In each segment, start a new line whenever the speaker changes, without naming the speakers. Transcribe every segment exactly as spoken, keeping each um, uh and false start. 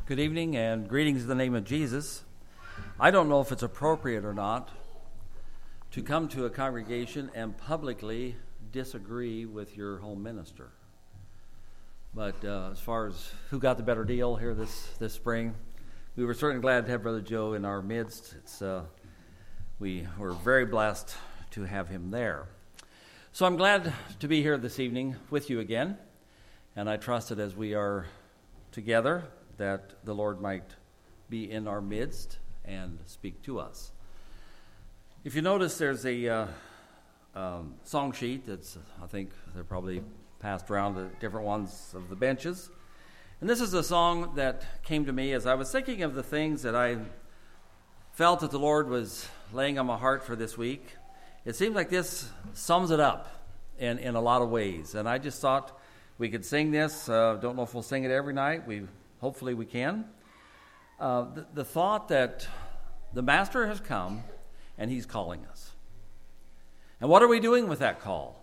Good evening and greetings in the name of Jesus. I don't know if it's appropriate or not to come to a congregation and publicly disagree with your home minister. But uh, as far as who got the better deal here this, this spring, we were certainly glad to have Brother Joe in our midst. It's uh, we were very blessed to have him there. So I'm glad to be here this evening with you again, and I trust that as we are together that the Lord might be in our midst and speak to us. If you notice, there's a uh, um, song sheet that's, I think they're probably passed around to different ones of the benches. And this is a song that came to me as I was thinking of the things that I felt that the Lord was laying on my heart for this week. It seems like this sums it up in, in a lot of ways. And I just thought we could sing this. Uh, don't know if we'll sing it every night. We Hopefully we can. Uh, the, the thought that the Master has come and he's calling us. And what are we doing with that call?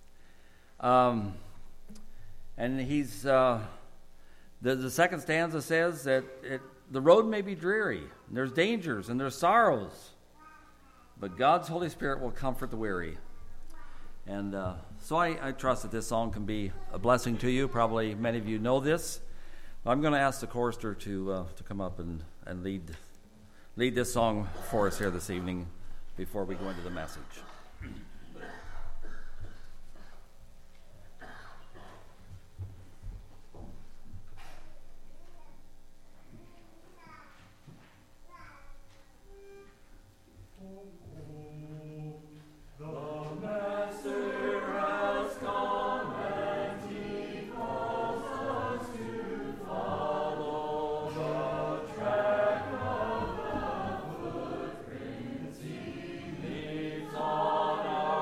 Um, and he's, uh, the, the second stanza says that it, the road may be dreary, and there's dangers and there's sorrows, but God's Holy Spirit will comfort the weary. And uh, so I, I trust that this song can be a blessing to you. Probably many of you know this. I'm going to ask the chorister to uh, to come up and, and lead lead this song for us here this evening before we go into the message.
On our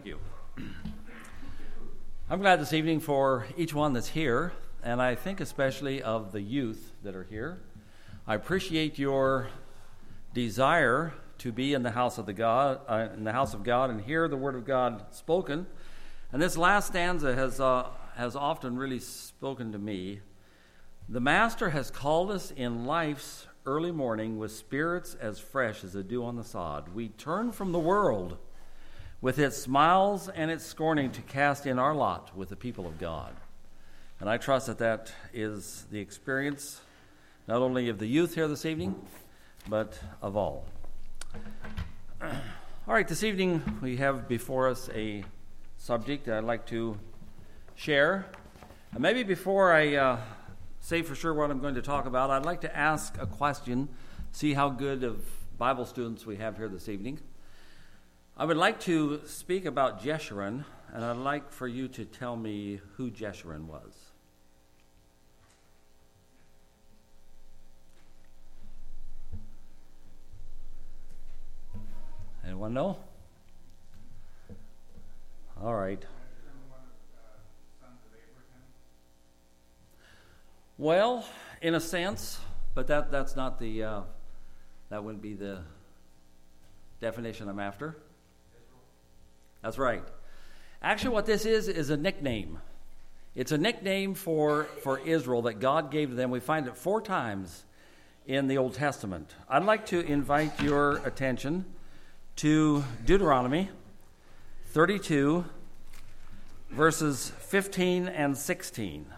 you. I'm glad this evening for each one that's here, and I think especially of the youth that are here. I appreciate your desire to be in the house of the God, uh, in the house of God, and hear the word of God spoken. And this last stanza has uh, has often really spoken to me. The Master has called us in life's early morning with spirits as fresh as the dew on the sod. We turn from the world with its smiles and its scorning to cast in our lot with the people of God. And I trust that that is the experience not only of the youth here this evening, but of all. All right, this evening we have before us a subject that I'd like to share. And maybe before I uh, say for sure what I'm going to talk about, I'd like to ask a question, see how good of Bible students we have here this evening. I would like to speak about Jeshurun, and I'd like for you to tell me who Jeshurun was. Anyone know? All right. Well, in a sense, but that, that's not the, uh, that wouldn't be the definition I'm after. That's right. Actually, what this is is a nickname. It's a nickname for, for Israel that God gave to them. We find it four times in the Old Testament. I'd like to invite your attention to Deuteronomy thirty-two, verses fifteen and sixteen.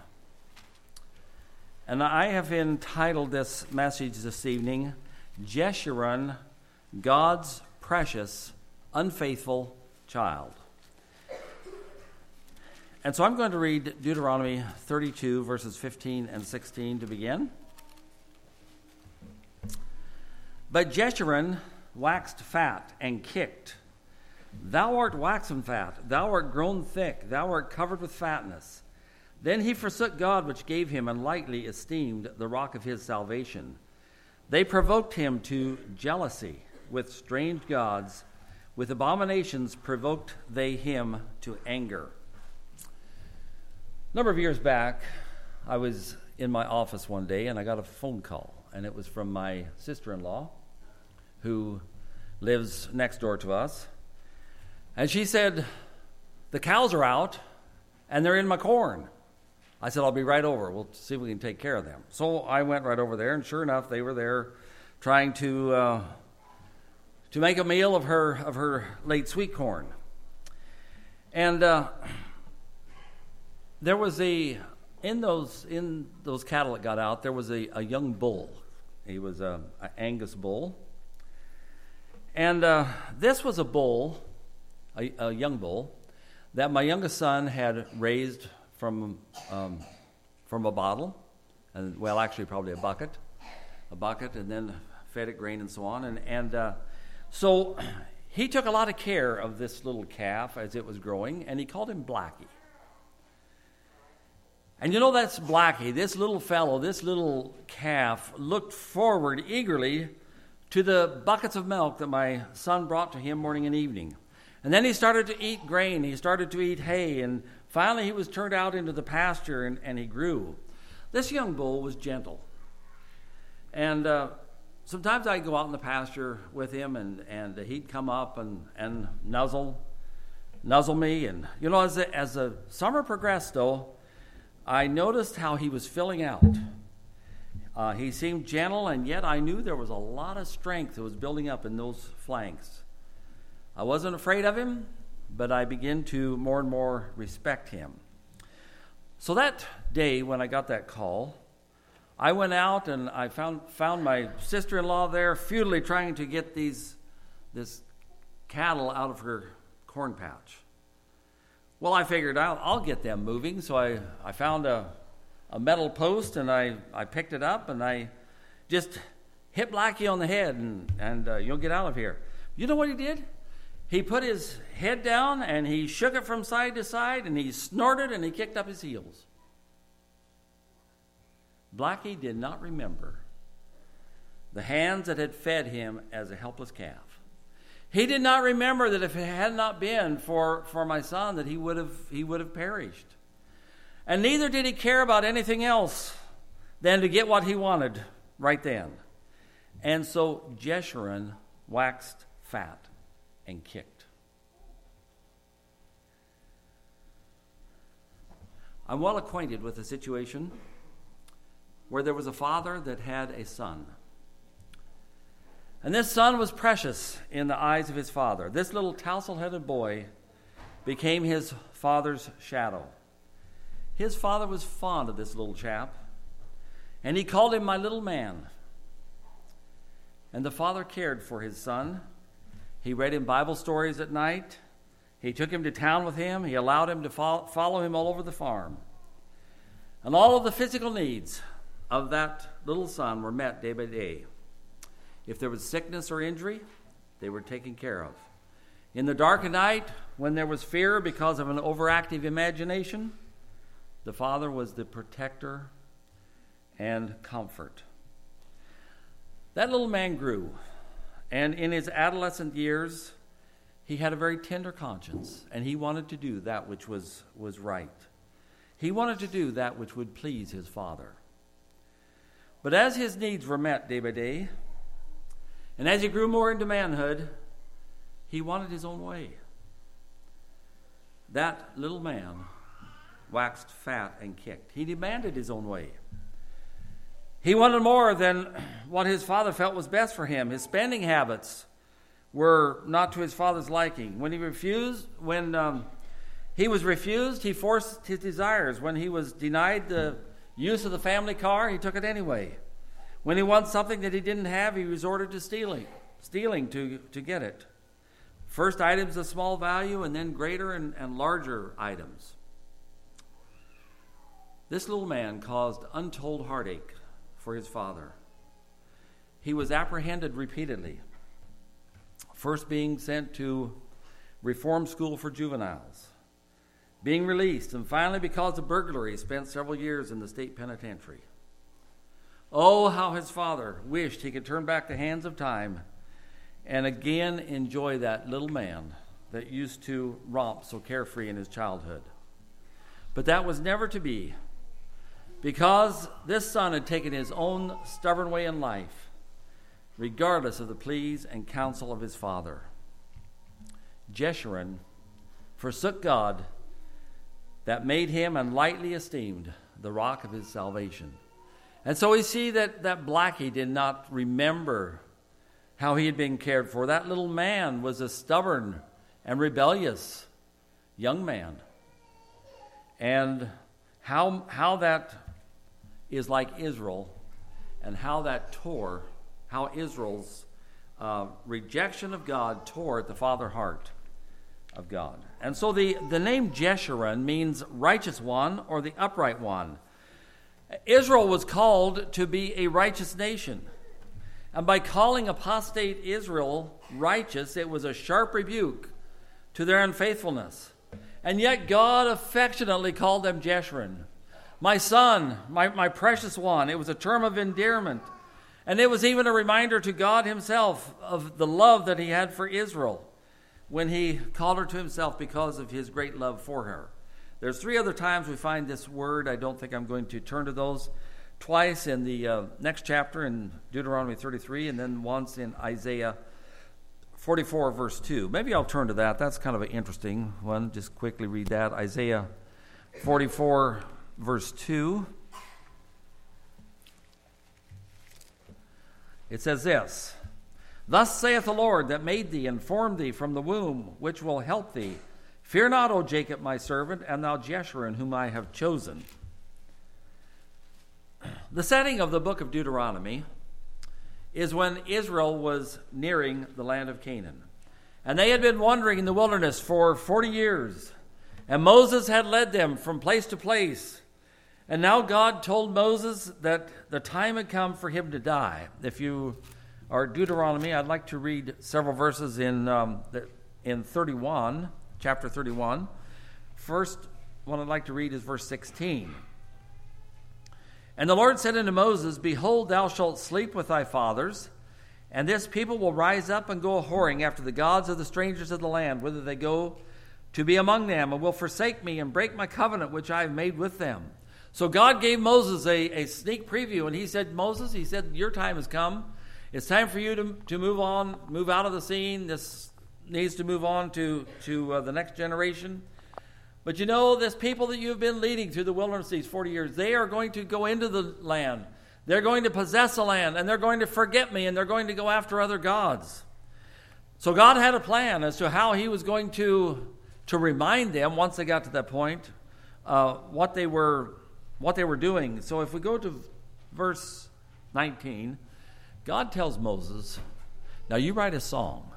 And I have entitled this message this evening, Jeshurun, God's Precious, Unfaithful Child. And so I'm going to read Deuteronomy thirty-two, verses fifteen and sixteen to begin. But Jeshurun waxed fat and kicked. Thou art waxen fat, thou art grown thick, thou art covered with fatness. Then he forsook God which gave him, and lightly esteemed the rock of his salvation. They provoked him to jealousy with strange gods. With abominations provoked they him to anger. A number of years back, I was in my office one day, and I got a phone call, and it was from my sister-in-law, who lives next door to us. And she said, the cows are out, and they're in my corn. I said, I'll be right over. We'll see if we can take care of them. So I went right over there, and sure enough, they were there trying to uh, to make a meal of her of her late sweet corn. And uh, there was a in those in those cattle that got out, there was a, a young bull. He was a, a Angus bull, and uh, this was a bull, a, a young bull, that my youngest son had raised from um, from a bottle, and well, actually, probably a bucket, a bucket, and then fed it grain and so on, and and uh, so he took a lot of care of this little calf as it was growing, and he called him Blackie. And you know, that's Blackie. This little fellow, this little calf, looked forward eagerly to the buckets of milk that my son brought to him morning and evening. And then he started to eat grain, he started to eat hay, and finally he was turned out into the pasture, and, and he grew. This young bull was gentle. And uh, sometimes I'd go out in the pasture with him, and, and he'd come up and, and nuzzle, nuzzle me. And, you know, as the, as the summer progressed, though, I noticed how he was filling out. Uh, he seemed gentle, and yet I knew there was a lot of strength that was building up in those flanks. I wasn't afraid of him, but I began to more and more respect him. So that day when I got that call, I went out and I found found my sister-in-law there futilely trying to get these this cattle out of her corn patch. Well, I figured out I'll get them moving, so I, I found a, a metal post, and I, I picked it up, and I just hit Blackie on the head, and, and uh, you'll get out of here. You know what he did? He put his head down, and he shook it from side to side, and he snorted, and he kicked up his heels. Blackie did not remember the hands that had fed him as a helpless calf. He did not remember that if it had not been for, for my son, that he would have he would have perished. And neither did he care about anything else than to get what he wanted right then. And so Jeshurun waxed fat and kicked. I'm well acquainted with a situation where there was a father that had a son. And this son was precious in the eyes of his father. This little tousle-headed boy became his father's shadow. His father was fond of this little chap, and he called him my little man. And the father cared for his son. He read him Bible stories at night. He took him to town with him. He allowed him to follow him all over the farm. And all of the physical needs of that little son were met day by day. If there was sickness or injury, they were taken care of. In the dark of night, when there was fear because of an overactive imagination, the father was the protector and comfort. That little man grew, and in his adolescent years, he had a very tender conscience, and he wanted to do that which was, was right. He wanted to do that which would please his father. But as his needs were met day by day, and as he grew more into manhood, he wanted his own way. That little man waxed fat and kicked. He demanded his own way. He wanted more than what his father felt was best for him. His spending habits were not to his father's liking. When he refused, when um, he was refused, he forced his desires. When he was denied the use of the family car, he took it anyway. When he wanted something that he didn't have, he resorted to stealing, stealing to, to get it. First items of small value, and then greater and, and larger items. This little man caused untold heartache for his father. He was apprehended repeatedly, first being sent to reform school for juveniles, being released, and finally, because of burglary, spent several years in the state penitentiary. Oh, how his father wished he could turn back the hands of time and again enjoy that little man that used to romp so carefree in his childhood. But that was never to be, because this son had taken his own stubborn way in life, regardless of the pleas and counsel of his father. Jeshurun forsook God that made him and lightly esteemed the rock of his salvation. And so we see that, that Blackie did not remember how he had been cared for. That little man was a stubborn and rebellious young man. And how, how that is like Israel, and how that tore, how Israel's uh, rejection of God tore at the father heart of God. And so the, the name Jeshurun means righteous one or the upright one. Israel was called to be a righteous nation. And by calling apostate Israel righteous, it was a sharp rebuke to their unfaithfulness. And yet God affectionately called them Jeshurun. My son, my, my precious one. It was a term of endearment. And it was even a reminder to God himself of the love that he had for Israel when he called her to himself because of his great love for her. There's three other times we find this word. I don't think I'm going to turn to those. Twice in the uh, next chapter in Deuteronomy thirty-three, and then once in Isaiah forty-four, verse two. Maybe I'll turn to that. That's kind of an interesting one. Just quickly read that. Isaiah forty-four, verse two. It says this: Thus saith the Lord that made thee and formed thee from the womb, which will help thee. Fear not, O Jacob, my servant, and thou Jeshurun, whom I have chosen. The setting of the book of Deuteronomy is when Israel was nearing the land of Canaan. And they had been wandering in the wilderness for forty years. And Moses had led them from place to place. And now God told Moses that the time had come for him to die. If you are Deuteronomy, I'd like to read several verses in um, the, in thirty-one, chapter thirty-one. First one I'd like to read is verse sixteen. And the Lord said unto Moses, Behold, thou shalt sleep with thy fathers, And this people will rise up and go a-whoring after the gods of the strangers of the land, whither they go to be among them, and will forsake me and break my covenant which I have made with them. So God gave Moses a, a sneak preview, and he said, Moses, he said, your time has come. It's time for you to, to move on, move out of the scene. This needs to move on to, to uh, the next generation. But you know, this people that you've been leading through the wilderness these forty years, they are going to go into the land. They're going to possess the land, and they're going to forget me, and they're going to go after other gods. So God had a plan as to how he was going to, to remind them, once they got to that point, uh, what they were what they were doing. So if we go to verse nineteen, God tells Moses, now you write a song.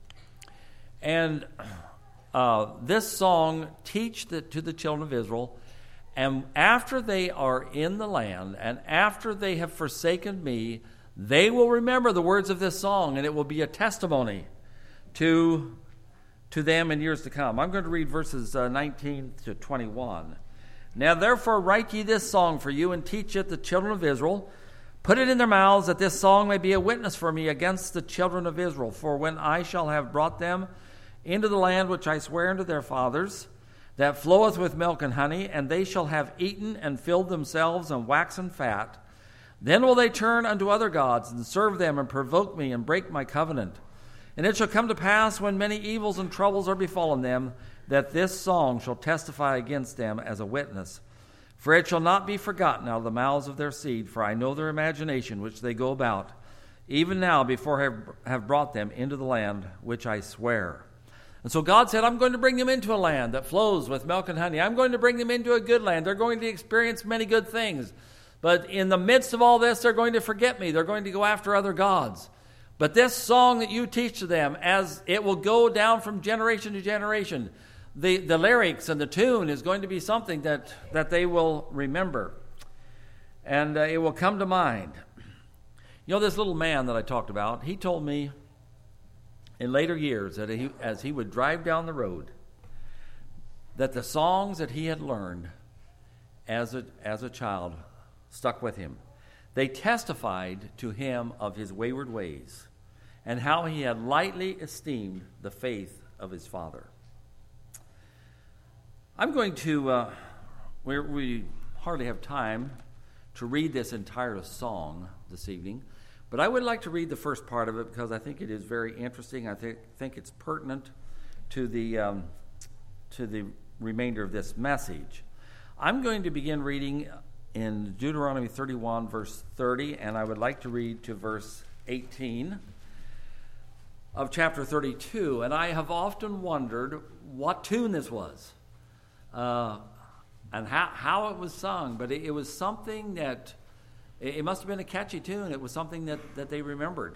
And uh, this song, teach the, to the children of Israel, and after they are in the land, and after they have forsaken me, they will remember the words of this song, and it will be a testimony to, to them in years to come. I'm going to read verses uh, nineteen to twenty-one. Now therefore write ye this song for you, and teach it the children of Israel. Put it in their mouths, that this song may be a witness for me against the children of Israel. For when I shall have brought them into the land which I swear unto their fathers, that floweth with milk and honey, and they shall have eaten and filled themselves and waxen fat, then will they turn unto other gods, and serve them, and provoke me, and break my covenant. And it shall come to pass, when many evils and troubles are befallen them, that this song shall testify against them as a witness. For it shall not be forgotten out of the mouths of their seed, for I know their imagination which they go about, even now before I have, have brought them into the land which I swear. And so God said, I'm going to bring them into a land that flows with milk and honey. I'm going to bring them into a good land. They're going to experience many good things. But in the midst of all this, they're going to forget me. They're going to go after other gods. But this song that you teach to them, as it will go down from generation to generation, the, the lyrics and the tune is going to be something that, that they will remember. And uh, it will come to mind. You know, this little man that I talked about, he told me in later years that he, as he would drive down the road, that the songs that he had learned as a, as a child stuck with him. They testified to him of his wayward ways and how he had lightly esteemed the faith of his father. I'm going to, uh, we, we hardly have time to read this entire song this evening, but I would like to read the first part of it because I think it is very interesting. I think, think it's pertinent to the, um, to the remainder of this message. I'm going to begin reading in Deuteronomy thirty-one, verse thirty, and I would like to read to verse eighteen of chapter thirty-two. And I have often wondered what tune this was uh, and how, how it was sung, but it, it was something that, it, it must have been a catchy tune. It was something that, that they remembered.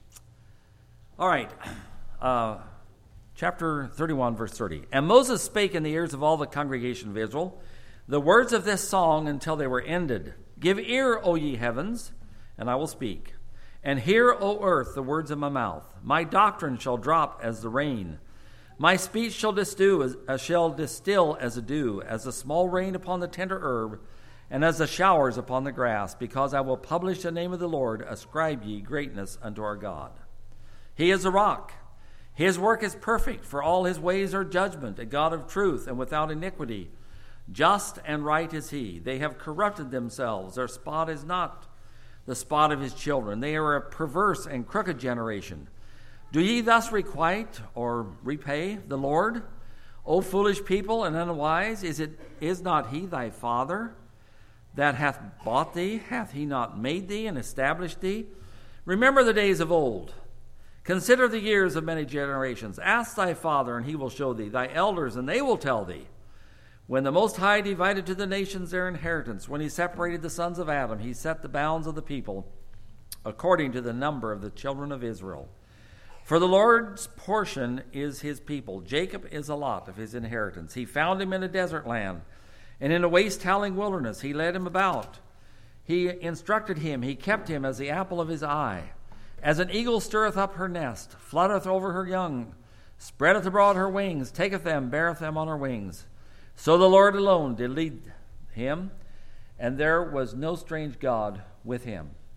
All right, uh, chapter thirty-one, verse thirty. And Moses spake in the ears of all the congregation of Israel the words of this song until they were ended. Give ear, O ye heavens, and I will speak. And hear, O earth, the words of my mouth. My doctrine shall drop as the rain. My speech shall distill as, uh, shall distill as a dew, as a small rain upon the tender herb, and as the showers upon the grass, because I will publish the name of the Lord. Ascribe ye greatness unto our God. He is a rock. His work is perfect, for all his ways are judgment, a God of truth and without iniquity. Just and right is he. They have corrupted themselves. Their spot is not the spot of his children. They are a perverse and crooked generation. Do ye thus requite or repay the Lord? O foolish people and unwise, is it is not he thy father that hath bought thee? Hath he not made thee and established thee? Remember the days of old. Consider the years of many generations. Ask thy father, and he will show thee, thy elders, and they will tell thee. When the Most High divided to the nations their inheritance, when he separated the sons of Adam, he set the bounds of the people according to the number of the children of Israel. For the Lord's portion is his people. Jacob is a lot of his inheritance. He found him in a desert land, and in a waste-howling wilderness he led him about. He instructed him, he kept him as the apple of his eye. As an eagle stirreth up her nest, flutteth over her young, spreadeth abroad her wings, taketh them, beareth them on her wings. So the Lord alone did lead him, and there was no strange God with him.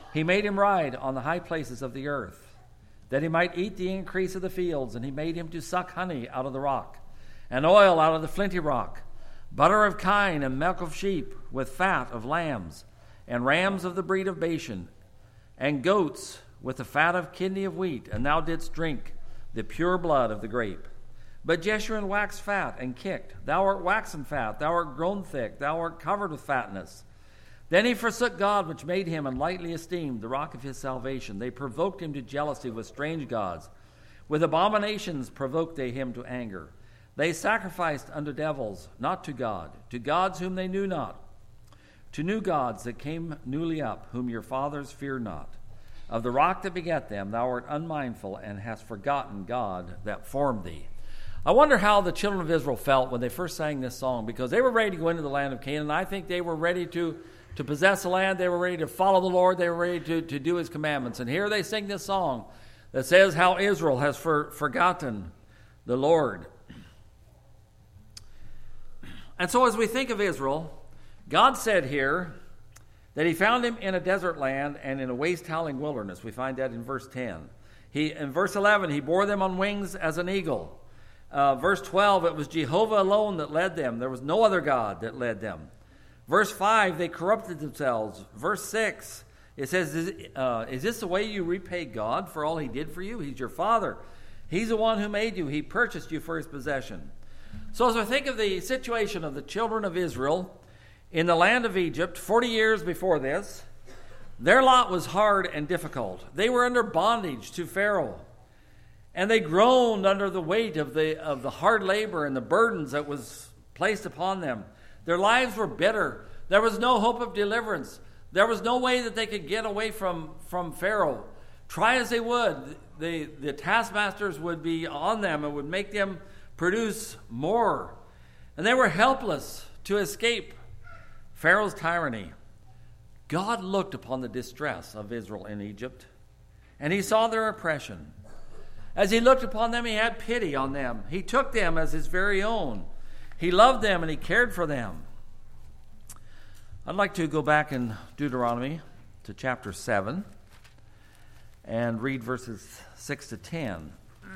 He made him ride on the high places of the earth, that he might eat the increase of the fields, and he made him to suck honey out of the rock, and oil out of the flinty rock, butter of kine and milk of sheep, with fat of lambs, and rams of the breed of Bashan, and goats with the fat of kidney of wheat, and thou didst drink the pure blood of the grape. But Jeshurun waxed fat and kicked. Thou art waxen fat, thou art grown thick, thou art covered with fatness. Then he forsook God, which made him, and lightly esteemed the rock of his salvation. They provoked him to jealousy with strange gods. With abominations provoked they him to anger. They sacrificed unto devils, not to God, to gods whom they knew not, to new gods that came newly up, whom your fathers feared not. Of the rock that begat them, thou art unmindful, and hast forgotten God that formed thee. I wonder how the children of Israel felt when they first sang this song, because they were ready to go into the land of Canaan. I think they were ready to, to possess the land. They were ready to follow the Lord. They were ready to, to do his commandments. And here they sing this song that says how Israel has for, forgotten the Lord. And so as we think of Israel, God said here that he found him in a desert land and in a waste-howling wilderness. We find that in verse ten. He, in verse eleven, he bore them on wings as an eagle. Uh, verse twelve, it was Jehovah alone that led them. There was no other God that led them. Verse five, they corrupted themselves. Verse six, it says, is, uh, is this the way you repay God for all he did for you? He's your father. He's the one who made you. He purchased you for his possession. So as I think of the situation of the children of Israel in the land of Egypt, forty years before this, their lot was hard and difficult. They were under bondage to Pharaoh. And they groaned under the weight of the of the hard labor and the burdens that was placed upon them. Their lives were bitter. There was no hope of deliverance. There was no way that they could get away from, from Pharaoh. Try as they would, the, the taskmasters would be on them and would make them produce more. And they were helpless to escape Pharaoh's tyranny. God looked upon the distress of Israel in Egypt, and he saw their oppression. As he looked upon them, he had pity on them. He took them as his very own. He loved them and he cared for them. I'd like to go back in Deuteronomy to chapter seven and read verses six to ten.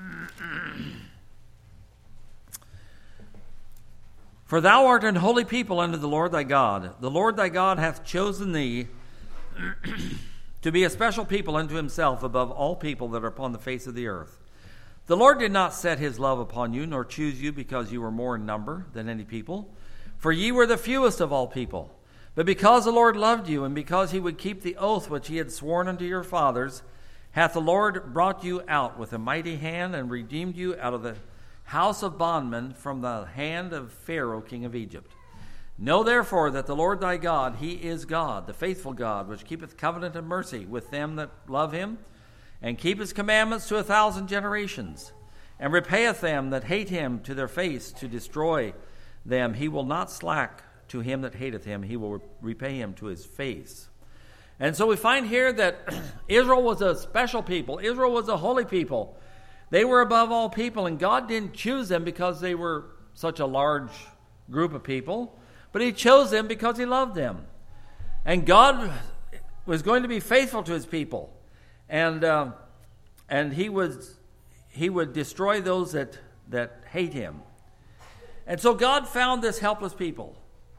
For thou art an holy people unto the Lord thy God. The Lord thy God hath chosen thee to be a special people unto himself above all people that are upon the face of the earth. The Lord did not set his love upon you, nor choose you because you were more in number than any people, for ye were the fewest of all people. But because the Lord loved you, and because he would keep the oath which he had sworn unto your fathers, hath the Lord brought you out with a mighty hand, and redeemed you out of the house of bondmen from the hand of Pharaoh king of Egypt. Know therefore that the Lord thy God, he is God, the faithful God, which keepeth covenant and mercy with them that love him, and keep his commandments to a thousand generations, and repayeth them that hate him to their face to destroy them. He will not slack to him that hateth him. He will repay him to his face. And so we find here that Israel was a special people. Israel was a holy people. They were above all people, and God didn't choose them because they were such a large group of people, but he chose them because he loved them. And God was going to be faithful to his people. And uh, and he was he would destroy those that, that hate him. And so God found this helpless people.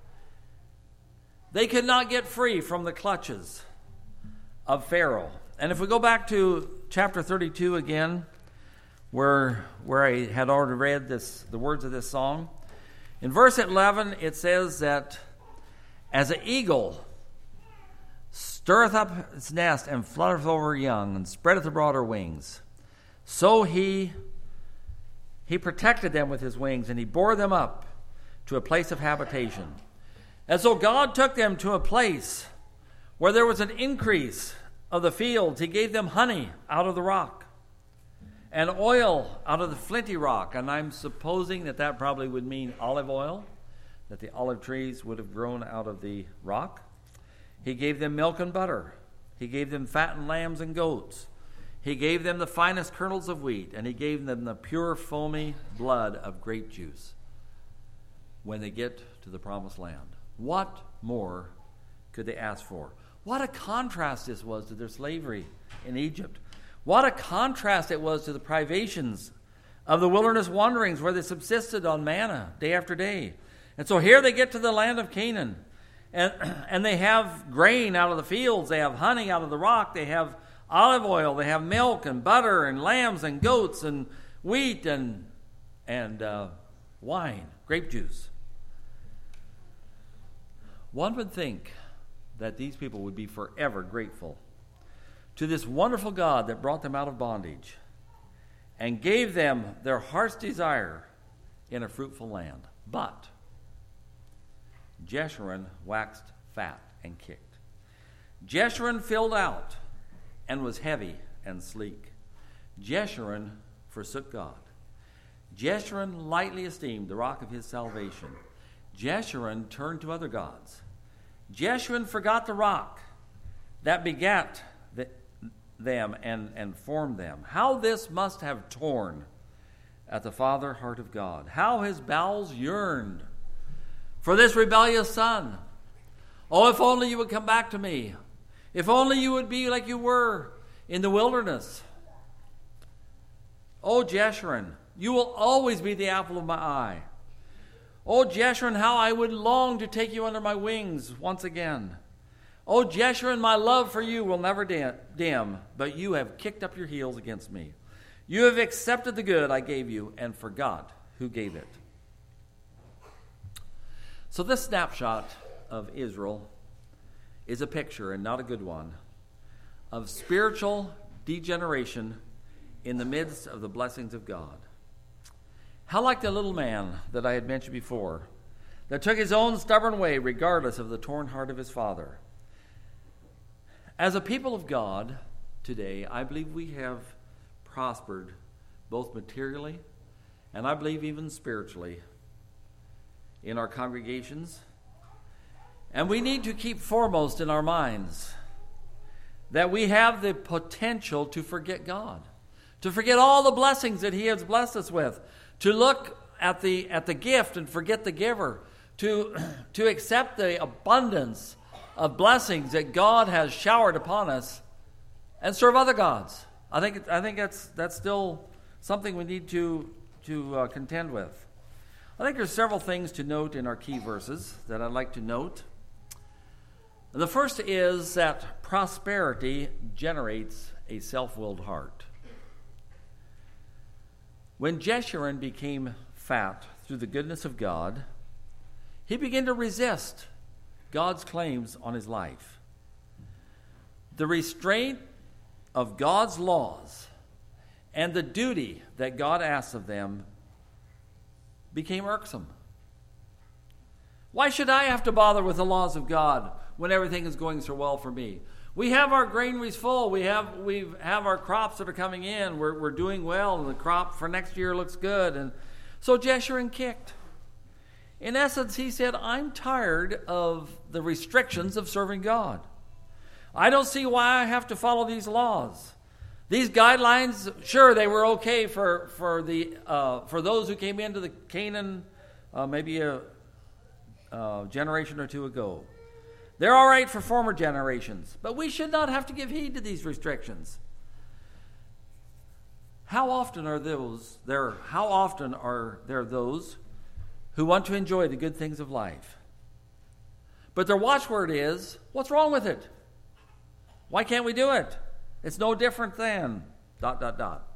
They could not get free from the clutches of Pharaoh. And if we go back to chapter thirty-two again, where where I had already read this the words of this song, in verse eleven it says that as an eagle stirreth up its nest, and fluttereth over her young, and spreadeth abroad her wings, so he he protected them with his wings, and he bore them up to a place of habitation. And so God took them to a place where there was an increase of the fields. He gave them honey out of the rock, and oil out of the flinty rock. And I'm supposing that that probably would mean olive oil, that the olive trees would have grown out of the rock. He gave them milk and butter. He gave them fattened lambs and goats. He gave them the finest kernels of wheat, and he gave them the pure, foamy blood of grape juice when they get to the promised land. What more could they ask for? What a contrast this was to their slavery in Egypt. What a contrast it was to the privations of the wilderness wanderings where they subsisted on manna day after day. And so here they get to the land of Canaan. And, and they have grain out of the fields. They have honey out of the rock. They have olive oil. They have milk and butter and lambs and goats and wheat and, and uh, wine, grape juice. One would think that these people would be forever grateful to this wonderful God that brought them out of bondage and gave them their heart's desire in a fruitful land. But Jeshurun waxed fat and kicked. Jeshurun filled out and was heavy and sleek. Jeshurun forsook God. Jeshurun lightly esteemed the rock of his salvation. Jeshurun turned to other gods. Jeshurun forgot the rock that begat the, them and, and formed them. How this must have torn at the father heart of God. How his bowels yearned for this rebellious son. Oh, if only you would come back to me. If only you would be like you were in the wilderness. Oh, Jeshurun, you will always be the apple of my eye. Oh, Jeshurun, how I would long to take you under my wings once again. Oh, Jeshurun, my love for you will never dim, but you have kicked up your heels against me. You have accepted the good I gave you and forgot who gave it. So this snapshot of Israel is a picture, and not a good one, of spiritual degeneration in the midst of the blessings of God. How like the little man that I had mentioned before, that took his own stubborn way regardless of the torn heart of his father. As a people of God today, I believe we have prospered both materially and I believe even spiritually in our congregations. And we need to keep foremost in our minds that we have the potential to forget God, to forget all the blessings that he has blessed us with, to look at the at the gift and forget the giver, to, to accept the abundance of blessings that God has showered upon us and serve other gods. I think I think that's that's still something we need to to uh, contend with. I think there's several things to note in our key verses that I'd like to note. The first is that prosperity generates a self-willed heart. When Jeshurun became fat through the goodness of God, he began to resist God's claims on his life. The restraint of God's laws and the duty that God asks of them became irksome. Why should I have to bother with the laws of God when everything is going so well for me? We have our granaries full. We have we have our crops that are coming in. We're we're doing well, and the crop for next year looks good. And so Jeshurun kicked. In essence, he said, I'm tired of the restrictions of serving God. I don't see why I have to follow these laws. These guidelines, sure, they were okay for for the uh, for those who came into the Canaan uh, maybe a, a generation or two ago. They're all right for former generations, but we should not have to give heed to these restrictions. How often are those there? How often are there those who want to enjoy the good things of life, but their watchword is, "What's wrong with it? Why can't we do it? It's no different than dot dot dot."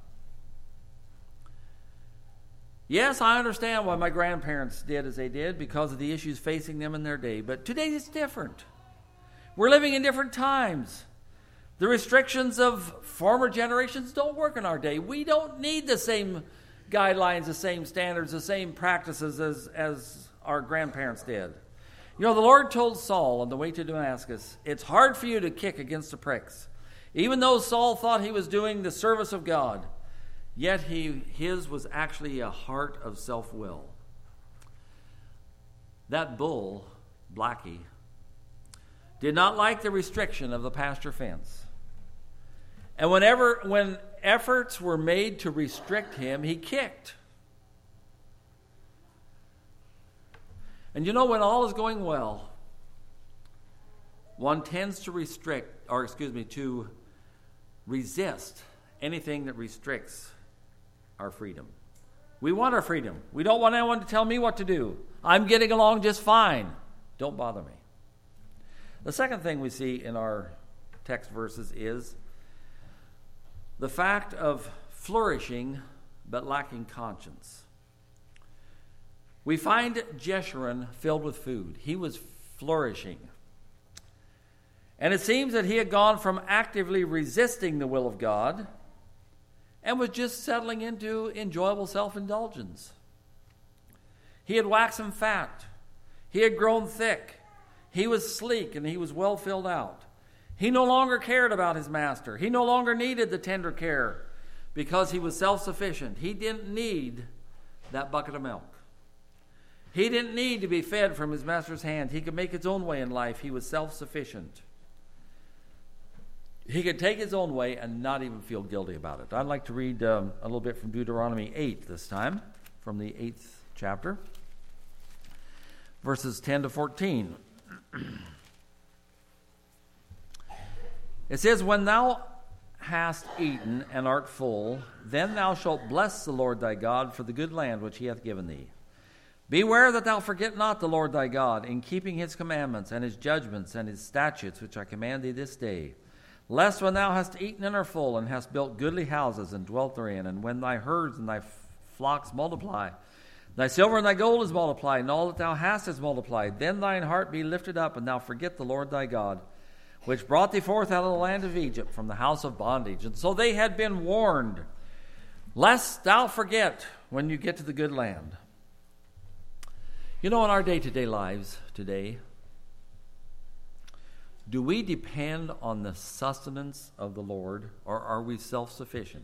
Yes, I understand why my grandparents did as they did because of the issues facing them in their day. But today it's different. We're living in different times. The restrictions of former generations don't work in our day. We don't need the same guidelines, the same standards, the same practices as, as our grandparents did. You know, the Lord told Saul on the way to Damascus, it's hard for you to kick against the pricks. Even though Saul thought he was doing the service of God, yet he, his was actually a heart of self-will. That bull, Blackie, did not like the restriction of the pasture fence. And whenever, when efforts were made to restrict him, he kicked. And you know, when all is going well, one tends to restrict, or excuse me, to resist anything that restricts our freedom. We want our freedom. We don't want anyone to tell me what to do. I'm getting along just fine. Don't bother me. The second thing we see in our text verses is the fact of flourishing but lacking conscience. We find Jeshurun filled with food. He was flourishing. And it seems that he had gone from actively resisting the will of God and was just settling into enjoyable self-indulgence. He had waxen fat. He had grown thick. He was sleek and he was well filled out. He no longer cared about his master. He no longer needed the tender care because he was self-sufficient. He didn't need that bucket of milk. He didn't need to be fed from his master's hand. He could make his own way in life. He was self-sufficient. He could take his own way and not even feel guilty about it. I'd like to read um, a little bit from Deuteronomy eight this time, from the eighth chapter, verses ten to fourteen. It says, "When thou hast eaten and art full, then thou shalt bless the Lord thy God for the good land which he hath given thee. Beware that thou forget not the Lord thy God in keeping his commandments and his judgments and his statutes which I command thee this day. Lest when thou hast eaten and art full, and hast built goodly houses and dwelt therein, and when thy herds and thy flocks multiply, thy silver and thy gold is multiplied, and all that thou hast is multiplied, then thine heart be lifted up, and thou forget the Lord thy God, which brought thee forth out of the land of Egypt from the house of bondage." And so they had been warned, lest thou forget when you get to the good land. You know, in our day-to-day lives today, do we depend on the sustenance of the Lord, or are we self-sufficient?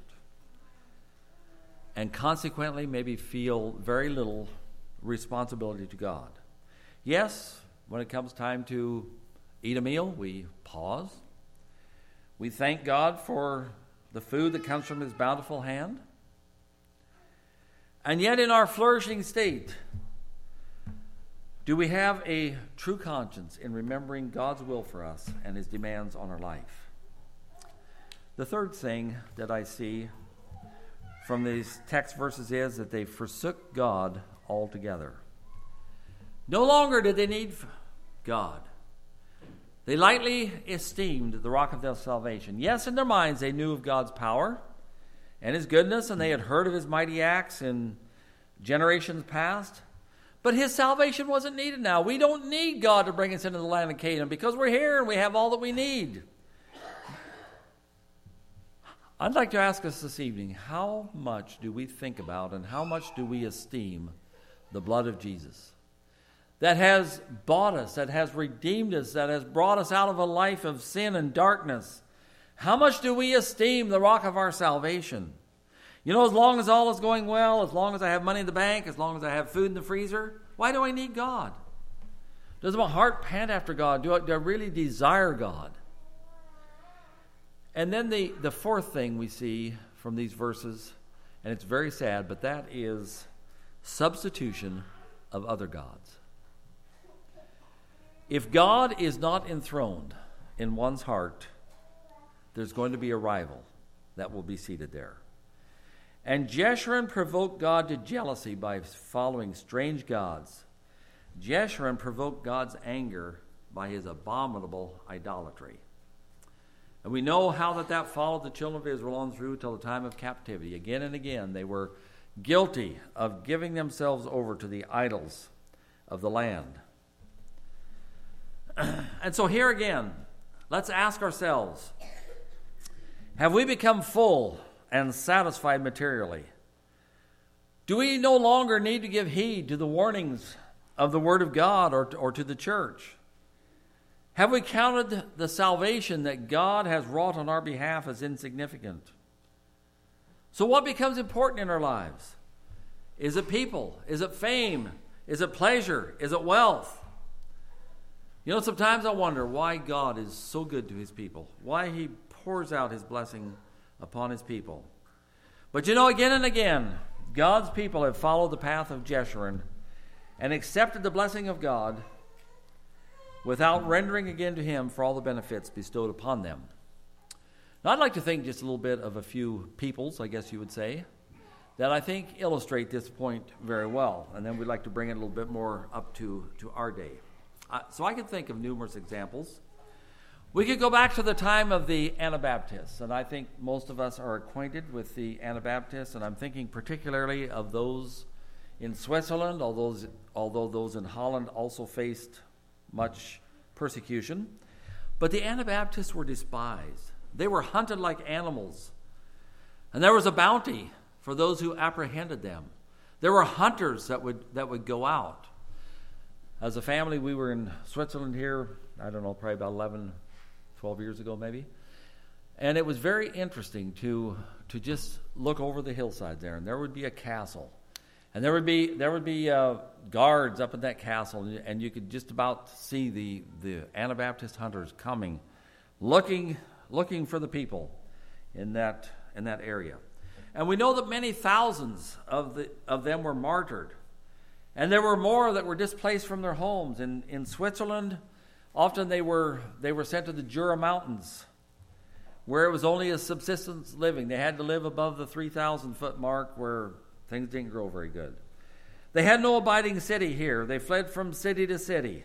And consequently maybe feel very little responsibility to God. Yes, when it comes time to eat a meal, we pause. We thank God for the food that comes from his bountiful hand. And yet in our flourishing state, do we have a true conscience in remembering God's will for us and his demands on our life? The third thing that I see from these text verses is that they forsook God altogether. No longer did they need God. They lightly esteemed the rock of their salvation. Yes, in their minds they knew of God's power and his goodness, and they had heard of his mighty acts in generations past. But his salvation wasn't needed now. We don't need God to bring us into the land of Canaan because we're here and we have all that we need. I'd like to ask us this evening, how much do we think about and how much do we esteem the blood of Jesus that has bought us, that has redeemed us, that has brought us out of a life of sin and darkness? How much do we esteem the rock of our salvation? You know, as long as all is going well, as long as I have money in the bank, as long as I have food in the freezer, why do I need God? Does my heart pant after God? Do I, do I really desire God? And then the, the fourth thing we see from these verses, and it's very sad, but that is substitution of other gods. If God is not enthroned in one's heart, there's going to be a rival that will be seated there. And Jeshurun provoked God to jealousy by following strange gods. Jeshurun provoked God's anger by his abominable idolatry. And we know how that, that followed the children of Israel on through till the time of captivity. Again and again, they were guilty of giving themselves over to the idols of the land. And so here again, let's ask ourselves, have we become full and satisfied materially? Do we no longer need to give heed to the warnings of the Word of God or, or to the church? Have we counted the salvation that God has wrought on our behalf as insignificant? So what becomes important in our lives? Is it people? Is it fame? Is it pleasure? Is it wealth? You know, sometimes I wonder why God is so good to his people, why he pours out his blessing upon his people. But you know, again and again, God's people have followed the path of Jeshurun and accepted the blessing of God without rendering again to him for all the benefits bestowed upon them. Now, I'd like to think just a little bit of a few peoples, I guess you would say, that I think illustrate this point very well, and then we'd like to bring it a little bit more up to, to our day. Uh, so I can think of numerous examples. We could go back to the time of the Anabaptists, and I think most of us are acquainted with the Anabaptists, and I'm thinking particularly of those in Switzerland, although, although those in Holland also faced much persecution. But the Anabaptists were despised. They were hunted like animals, and there was a bounty for those who apprehended them. There were hunters that would that would go out. As a family, we were in Switzerland here, I don't know, probably about eleven, twelve years ago maybe. And it was very interesting to to just look over the hillside there, and there would be a castle. And there would be there would be uh, guards up in that castle, and you could just about see the, the Anabaptist hunters coming, looking looking for the people in that in that area. And we know that many thousands of the of them were martyred. And there were more that were displaced from their homes. In in Switzerland, often they were they were sent to the Jura Mountains, where it was only a subsistence living. They had to live above the three thousand foot mark, where things didn't grow very good. They had no abiding city here. They fled from city to city,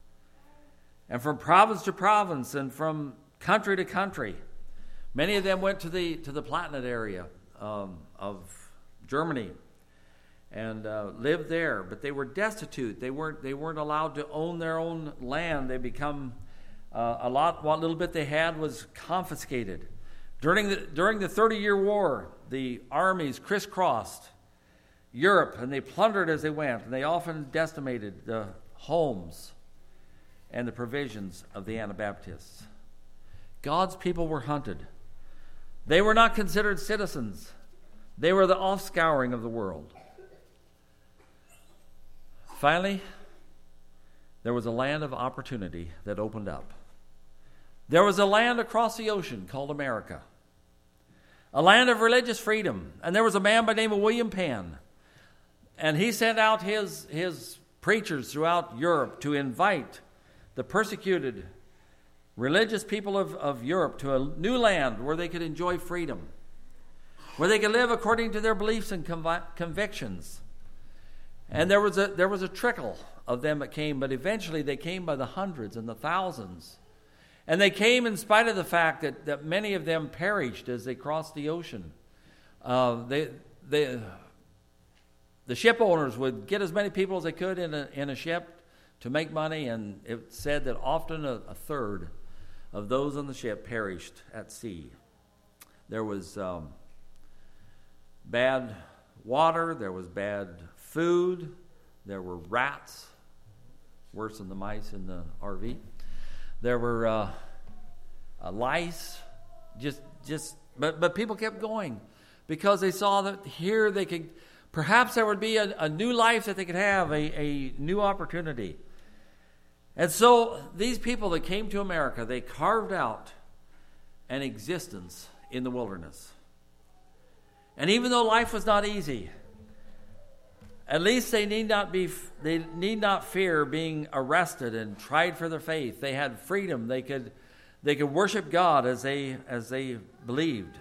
and from province to province, and from country to country. Many of them went to the to the Palatinate area um, of Germany and uh, lived there. But they were destitute. They weren't they weren't allowed to own their own land. They become uh, a lot. What little bit they had was confiscated. During the during the Thirty-Year War, the armies crisscrossed Europe, and they plundered as they went, and they often decimated the homes and the provisions of the Anabaptists. God's people were hunted. They were not considered citizens. They were the offscouring of the world. Finally, there was a land of opportunity that opened up. There was a land across the ocean called America, a land of religious freedom. And there was a man by the name of William Penn, and he sent out his, his preachers throughout Europe to invite the persecuted religious people of, of Europe to a new land where they could enjoy freedom, where they could live according to their beliefs and conv- convictions. And there was a there was a trickle of them that came, but eventually they came by the hundreds and the thousands. And they came in spite of the fact that, that many of them perished as they crossed the ocean. Uh, they they the ship owners would get as many people as they could in a in a ship to make money, and it said that often a, a third of those on the ship perished at sea. There was um, bad water, there was bad food, there were rats, worse than the mice in the R V. There were uh, uh, lice, just just. But but people kept going because they saw that here they could, perhaps there would be a, a new life that they could have, a, a new opportunity. And so these people that came to America, they carved out an existence in the wilderness. And even though life was not easy, at least they need not be they need not fear being arrested and tried for their faith. They had freedom. They could they could worship God as they as they believed.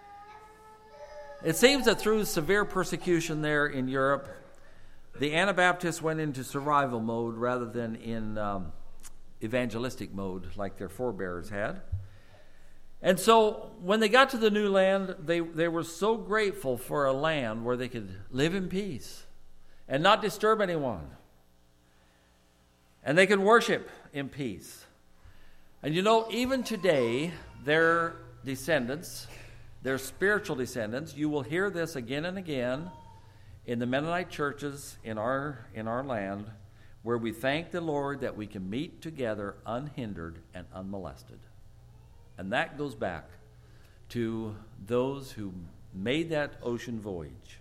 It seems that through severe persecution there in Europe, the Anabaptists went into survival mode rather than in um, evangelistic mode like their forebears had. And so when they got to the new land, they, they were so grateful for a land where they could live in peace and not disturb anyone. And they could worship in peace. And you know, even today, their descendants, their spiritual descendants, you will hear this again and again in the Mennonite churches in our in our land, where we thank the Lord that we can meet together unhindered and unmolested. And that goes back to those who made that ocean voyage.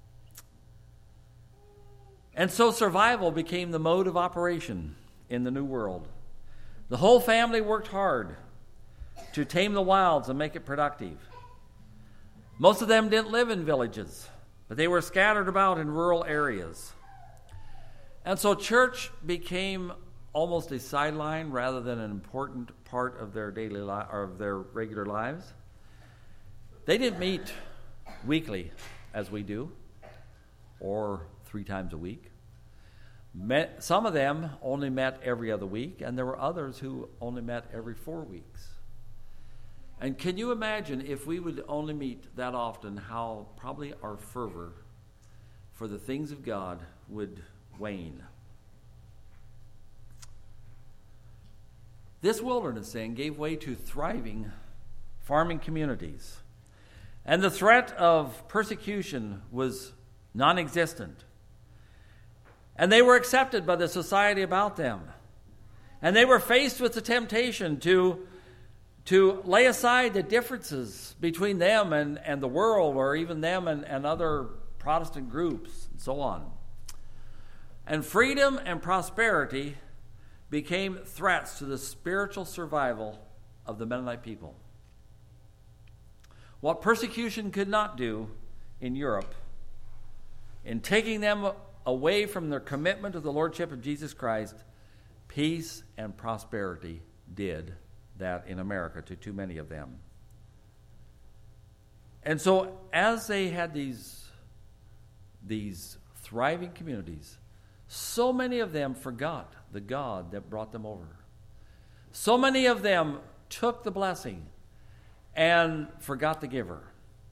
And so survival became the mode of operation in the New World. The whole family worked hard to tame the wilds and make it productive. Most of them didn't live in villages, but they were scattered about in rural areas. And so church became almost a sideline rather than an important part of their daily li- or of their regular lives. They didn't meet weekly as we do, or three times a week. Met, some of them only met every other week, and there were others who only met every four weeks. And can you imagine if we would only meet that often, how probably our fervor for the things of God would wane? This wilderness then gave way to thriving farming communities. And the threat of persecution was non-existent. And they were accepted by the society about them. And they were faced with the temptation to, to lay aside the differences between them and, and the world, or even them and, and other Protestant groups, and so on. And freedom and prosperity became threats to the spiritual survival of the Mennonite people. What persecution could not do in Europe, in taking them away from their commitment to the Lordship of Jesus Christ, peace and prosperity did that in America to too many of them. And so as they had these, these thriving communities, so many of them forgot the God that brought them over. So many of them took the blessing and forgot the giver.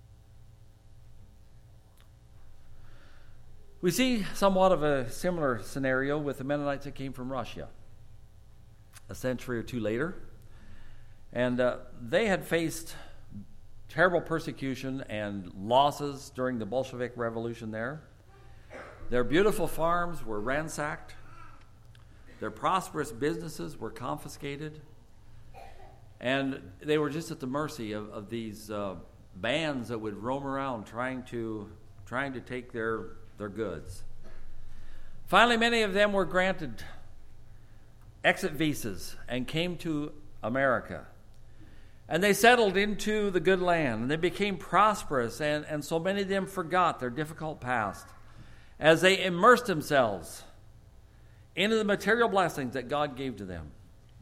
We see somewhat of a similar scenario with the Mennonites that came from Russia a century or two later. And uh, they had faced terrible persecution and losses during the Bolshevik Revolution there. Their beautiful farms were ransacked. Their prosperous businesses were confiscated. And they were just at the mercy of, of these uh, bands that would roam around trying to trying to take their, their goods. Finally, many of them were granted exit visas and came to America. And they settled into the good land, and they became prosperous, and, and so many of them forgot their difficult past as they immersed themselves into the material blessings that God gave to them.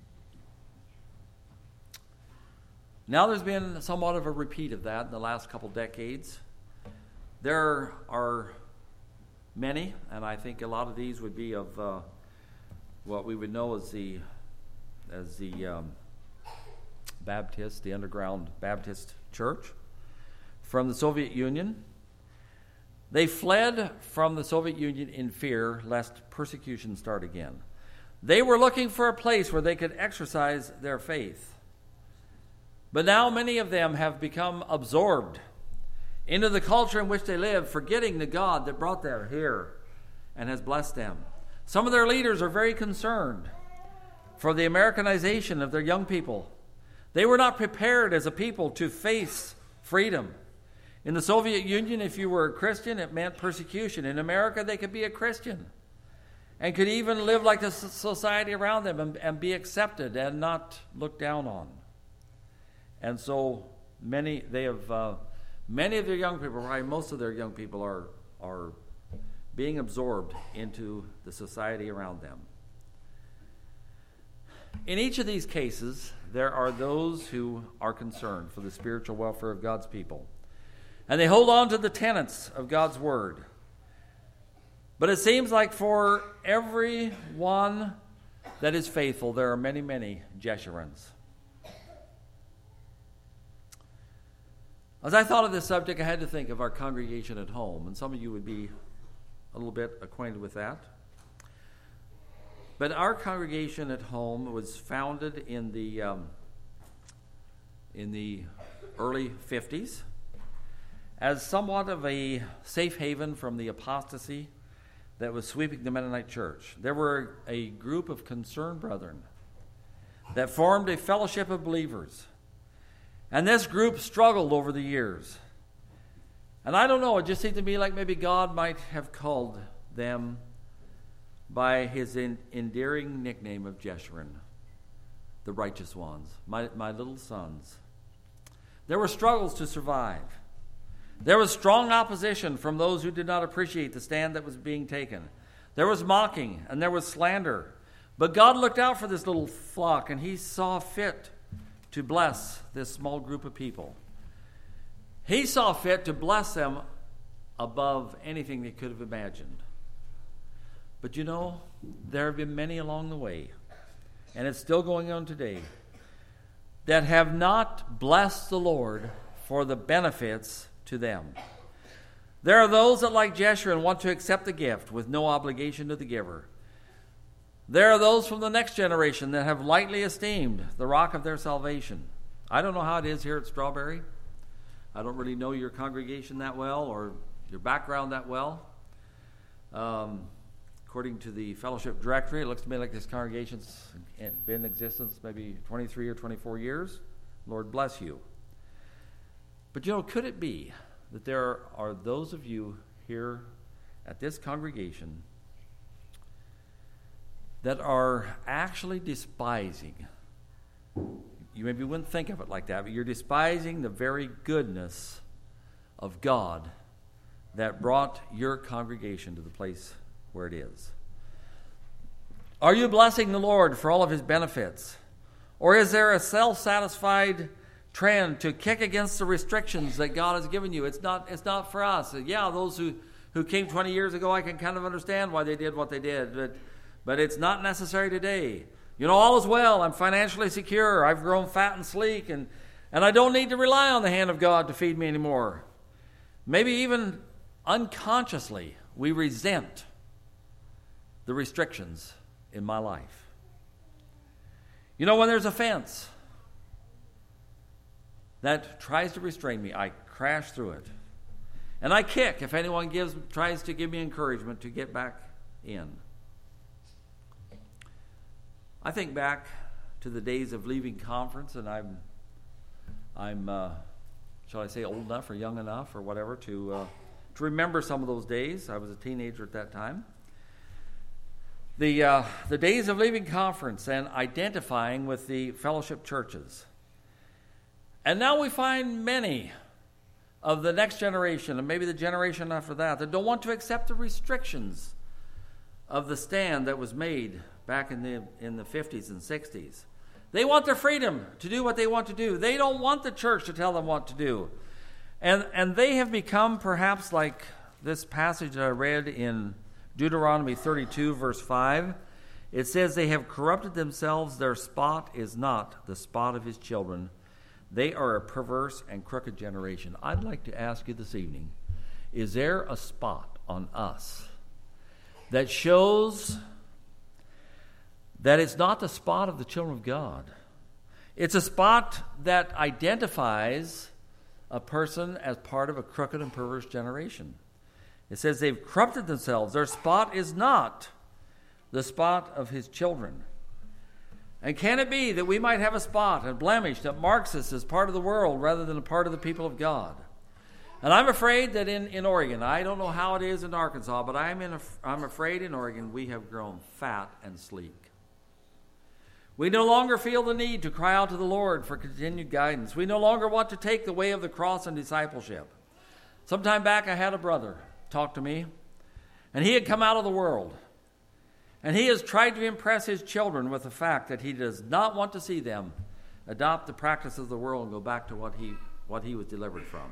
Now there's been somewhat of a repeat of that in the last couple decades. There are many, and I think a lot of these would be of uh, what we would know as the as the um, Baptist, the underground Baptist church from the Soviet Union. They fled from the Soviet Union in fear lest persecution start again. They were looking for a place where they could exercise their faith. But now many of them have become absorbed into the culture in which they live, forgetting the God that brought them here and has blessed them. Some of their leaders are very concerned for the Americanization of their young people. They were not prepared as a people to face freedom. In the Soviet Union, if you were a Christian, it meant persecution. In America, they could be a Christian and could even live like the society around them and, and be accepted and not looked down on. And so many they have uh, many of their young people, probably most of their young people, are are being absorbed into the society around them. In each of these cases, there are those who are concerned for the spiritual welfare of God's people. And they hold on to the tenets of God's word. But it seems like for every one that is faithful, there are many, many Jeshurans. As I thought of this subject, I had to think of our congregation at home, and some of you would be a little bit acquainted with that. But our congregation at home was founded in the um, in the early fifties as somewhat of a safe haven from the apostasy that was sweeping the Mennonite church. There were a group of concerned brethren that formed a fellowship of believers. And this group struggled over the years. And I don't know, it just seemed to me like maybe God might have called them by his in, endearing nickname of Jeshurun, the righteous ones, my, my little sons. There were struggles to survive. There was strong opposition from those who did not appreciate the stand that was being taken. There was mocking and there was slander. But God looked out for this little flock, and he saw fit to bless this small group of people. He saw fit to bless them above anything they could have imagined. But you know, there have been many along the way, and it's still going on today, that have not blessed the Lord for the benefits to them. There are those that, like Jeshurun, want to accept the gift with no obligation to the giver. There are those from the next generation that have lightly esteemed the rock of their salvation. I don't know how it is here at Strawberry. I don't really know your congregation that well or your background that well. Um, according to the fellowship directory, it looks to me like this congregation's been in existence maybe twenty-three or twenty-four years. Lord bless you. But you know, could it be that there are those of you here at this congregation that are actually despising, you maybe wouldn't think of it like that, but you're despising the very goodness of God that brought your congregation to the place where it is? Are you blessing the Lord for all of his benefits? Or is there a self-satisfied trend to kick against the restrictions that God has given you? It's not, it's not for us. Yeah, those who, who came twenty years ago, I can kind of understand why they did what they did, but, but it's not necessary today. You know, all is well. I'm financially secure. I've grown fat and sleek, and, and I don't need to rely on the hand of God to feed me anymore. Maybe even unconsciously, we resent the restrictions in my life. You know, when there's a fence that tries to restrain me, I crash through it. And I kick if anyone gives tries to give me encouragement to get back in. I think back to the days of leaving conference, and I'm, I'm, uh, shall I say, old enough or young enough or whatever to uh, to remember some of those days. I was a teenager at that time. The uh, the days of leaving conference and identifying with the fellowship churches. And now we find many of the next generation, and maybe the generation after that, that don't want to accept the restrictions of the stand that was made back in the in the fifties and sixties. They want their freedom to do what they want to do. They don't want the church to tell them what to do. And and they have become perhaps like this passage that I read in Deuteronomy thirty-two, verse five. It says, they have corrupted themselves. Their spot is not the spot of his children. They are a perverse and crooked generation. I'd like to ask you this evening, is there a spot on us that shows that it's not the spot of the children of God? It's a spot that identifies a person as part of a crooked and perverse generation. It says they've corrupted themselves. Their spot is not the spot of his children. And can it be that we might have a spot, a blemish that marks us as part of the world rather than a part of the people of God? And I'm afraid that in, in Oregon, I don't know how it is in Arkansas, but I'm, in a, I'm afraid in Oregon we have grown fat and sleek. We no longer feel the need to cry out to the Lord for continued guidance. We no longer want to take the way of the cross and discipleship. Some time back I had a brother talk to me, and he had come out of the world. And he has tried to impress his children with the fact that he does not want to see them adopt the practices of the world and go back to what he, what he was delivered from.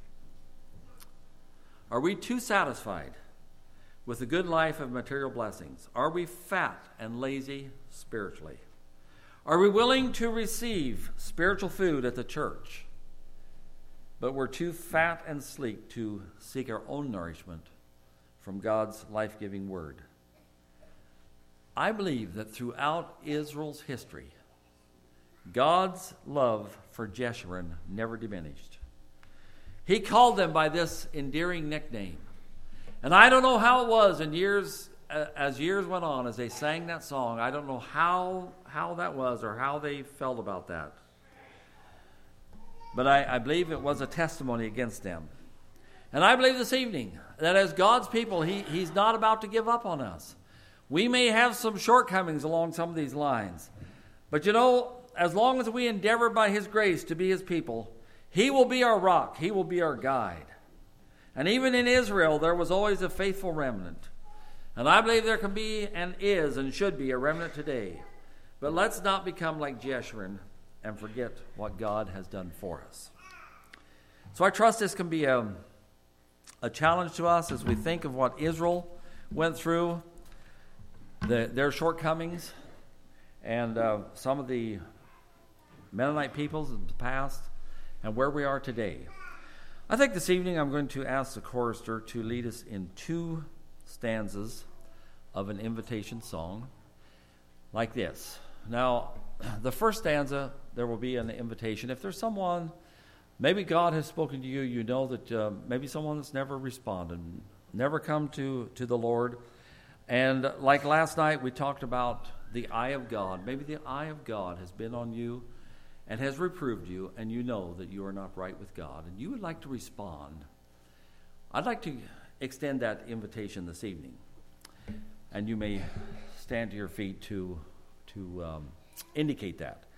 Are we too satisfied with the good life of material blessings? Are we fat and lazy spiritually? Are we willing to receive spiritual food at the church, but we're too fat and sleek to seek our own nourishment from God's life-giving word? I believe that throughout Israel's history, God's love for Jeshurun never diminished. He called them by this endearing nickname. And I don't know how it was in years, as years went on, as they sang that song. I don't know how, how that was or how they felt about that. But I, I believe it was a testimony against them. And I believe this evening that as God's people, he, he's not about to give up on us. We may have some shortcomings along some of these lines. But you know, as long as we endeavor by his grace to be his people, he will be our rock. He will be our guide. And even in Israel, there was always a faithful remnant. And I believe there can be and is and should be a remnant today. But let's not become like Jeshurun and forget what God has done for us. So I trust this can be a, a challenge to us as we think of what Israel went through, the, their shortcomings, and uh, some of the Mennonite peoples in the past, and where we are today. I think this evening I'm going to ask the chorister to lead us in two stanzas of an invitation song like this. Now, the first stanza, there will be an invitation. If there's someone, maybe God has spoken to you, you know that uh, maybe someone that's never responded, never come to, to the Lord. And like last night, we talked about the eye of God. Maybe the eye of God has been on you and has reproved you, and you know that you are not right with God, and you would like to respond. I'd like to extend that invitation this evening. And you may stand to your feet to, to um, indicate that.